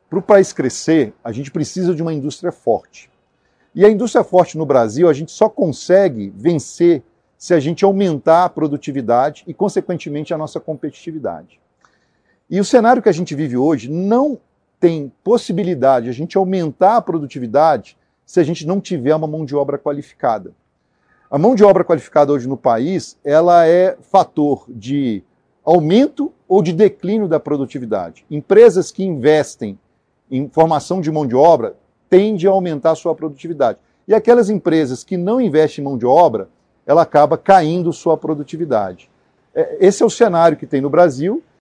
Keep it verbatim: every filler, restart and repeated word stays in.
Para o país crescer, a gente precisa de uma indústria forte. E a indústria forte no Brasil, a gente só consegue vencer se a gente aumentar a produtividade e, consequentemente, a nossa competitividade. E o cenário que a gente vive hoje não tem possibilidade de a gente aumentar a produtividade se a gente não tiver uma mão de obra qualificada. A mão de obra qualificada hoje no país, ela é fator de aumento ou de declínio da produtividade. Empresas que investem em formação de mão de obra tendem a aumentar a sua produtividade. E aquelas empresas que não investem em mão de obra, ela acaba caindo sua produtividade. Esse é o cenário que tem no Brasil